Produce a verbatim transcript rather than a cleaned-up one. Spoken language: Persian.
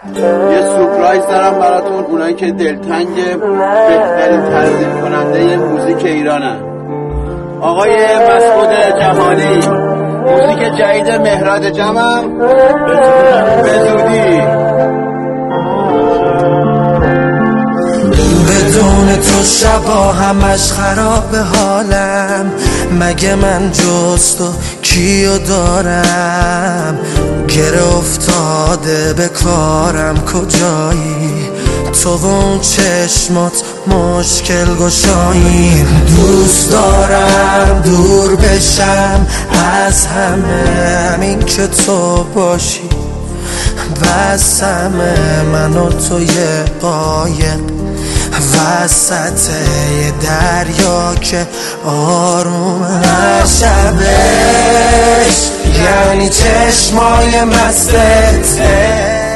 یه سورپرایز دارم براتون، اونایی که دلتنگ بهترین ترجیح کننده موزیک ایرانن. آقای مسعود جهانی، موزیک جدید مهراد جمعم به زودی. بدون تو شبا همش خراب حالم، مگه من جز تو کیو دارم؟ گره افتاده به کارم کجایی؟ تو و اون چشمات مشکل گشایی. دوست دارم دور بشم از همه، همین که تو باشی بسم من و تو یه قایق وسط یه دریا که آروم شبش، یعنی چشمای مستت